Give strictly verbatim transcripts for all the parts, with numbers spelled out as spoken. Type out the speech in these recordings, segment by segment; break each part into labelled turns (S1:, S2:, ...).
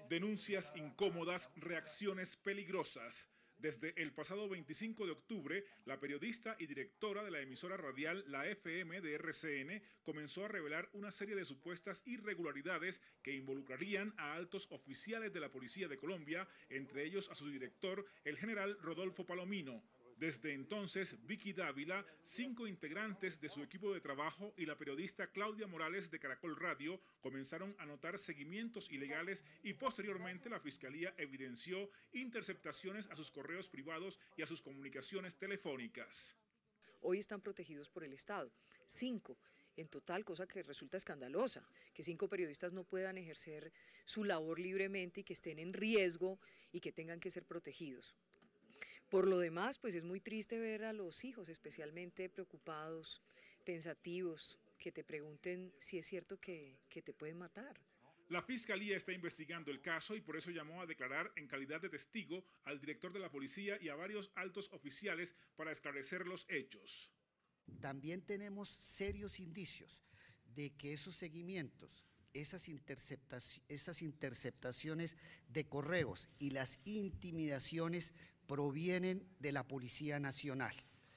S1: Denuncias incómodas, reacciones peligrosas. Desde el pasado veinticinco de octubre, la periodista y directora de la emisora radial La F M de R C N comenzó a revelar una serie de supuestas irregularidades que involucrarían a altos oficiales de la Policía de Colombia, entre ellos a su director, el general Rodolfo Palomino. Desde entonces, Vicky Dávila, cinco integrantes de su equipo de trabajo y la periodista Claudia Morales de Caracol Radio comenzaron a notar seguimientos ilegales y posteriormente la Fiscalía evidenció interceptaciones a sus correos privados y a sus comunicaciones telefónicas.
S2: Hoy están protegidos por el Estado, cinco en total, cosa que resulta escandalosa, que cinco periodistas no puedan ejercer su labor libremente y que estén en riesgo y que tengan que ser protegidos. Por lo demás, pues es muy triste ver a los hijos especialmente preocupados, pensativos, que te pregunten si es cierto que, que te pueden matar.
S1: La Fiscalía está investigando el caso y por eso llamó a declarar en calidad de testigo al director de la policía y a varios altos oficiales para esclarecer los hechos.
S3: También tenemos serios indicios de que esos seguimientos, esas, interceptaci- esas interceptaciones de correos y las intimidaciones provienen de la Policía Nacional.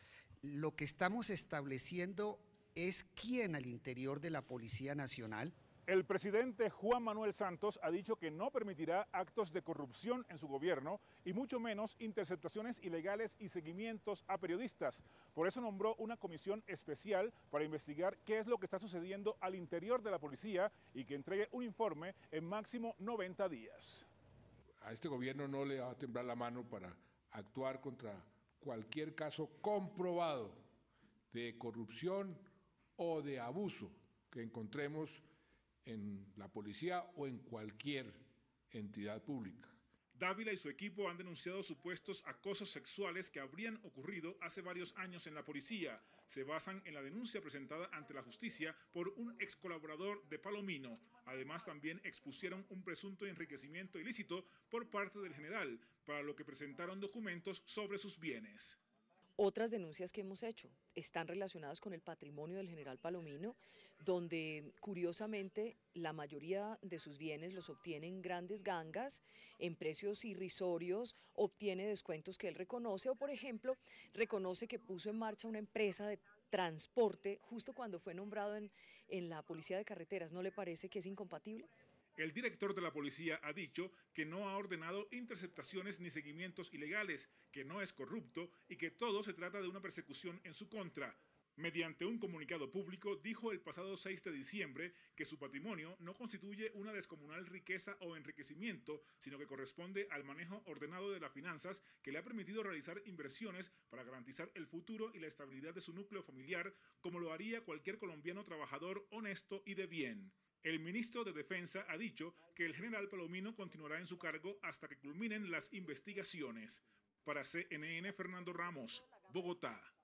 S3: Lo que estamos estableciendo es quién al interior de la Policía Nacional.
S1: El presidente Juan Manuel Santos ha dicho que no permitirá actos de corrupción en su gobierno y mucho menos interceptaciones ilegales y seguimientos a periodistas. Por eso nombró una comisión especial para investigar qué es lo que está sucediendo al interior de la policía y que entregue un informe en máximo noventa días.
S4: A este gobierno no le va a temblar la mano para actuar contra cualquier caso comprobado de corrupción o de abuso que encontremos en la policía o en cualquier entidad pública.
S1: Dávila y su equipo han denunciado supuestos acosos sexuales que habrían ocurrido hace varios años en la policía. Se basan en la denuncia presentada ante la justicia por un ex colaborador de Palomino. Además, también expusieron un presunto enriquecimiento ilícito por parte del general, para lo que presentaron documentos sobre sus bienes.
S2: Otras denuncias que hemos hecho están relacionadas con el patrimonio del general Palomino, donde curiosamente la mayoría de sus bienes los obtienen grandes gangas en precios irrisorios, obtiene descuentos que él reconoce o por ejemplo reconoce que puso en marcha una empresa de transporte justo cuando fue nombrado en, en la Policía de Carreteras. ¿No le parece que es incompatible?
S1: El director de la policía ha dicho que no ha ordenado interceptaciones ni seguimientos ilegales, que no es corrupto y que todo se trata de una persecución en su contra. Mediante un comunicado público, dijo el pasado seis de diciembre que su patrimonio no constituye una descomunal riqueza o enriquecimiento, sino que corresponde al manejo ordenado de las finanzas que le ha permitido realizar inversiones para garantizar el futuro y la estabilidad de su núcleo familiar, como lo haría cualquier colombiano trabajador, honesto y de bien. El ministro de Defensa ha dicho que el general Palomino continuará en su cargo hasta que culminen las investigaciones. Para C N N, Fernando Ramos, Bogotá.